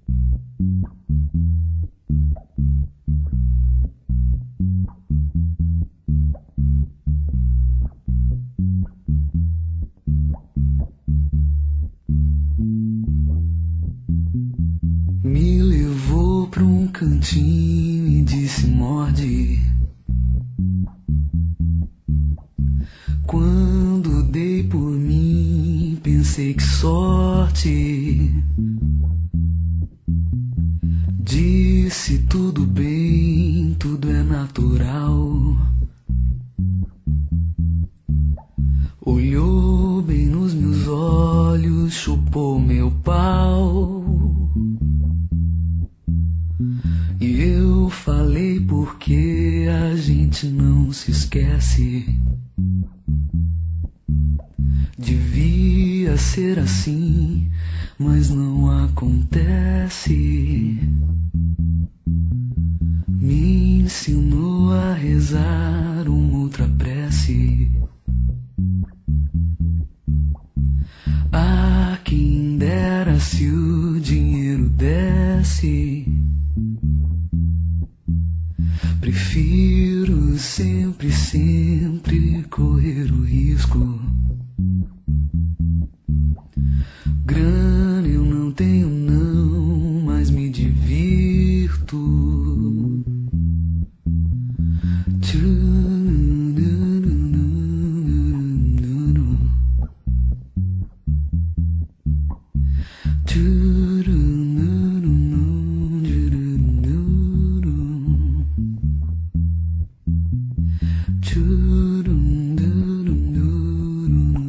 Me levou pra um cantinho e disse morde. Quando dei por mim, pensei que sorte. Disse tudo bem, tudo é natural. Olhou bem nos meus olhos, chupou meu pau. E eu falei porque a gente não se esquece. Devia ser assim, mas não acontece. Me ensinou a rezar uma outra prece. Ah, quem dera se o dinheiro desse. Prefiro sempre, sempre correr o risco. Grana eu não tenho não, mas me divirto.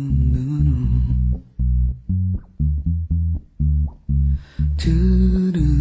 Do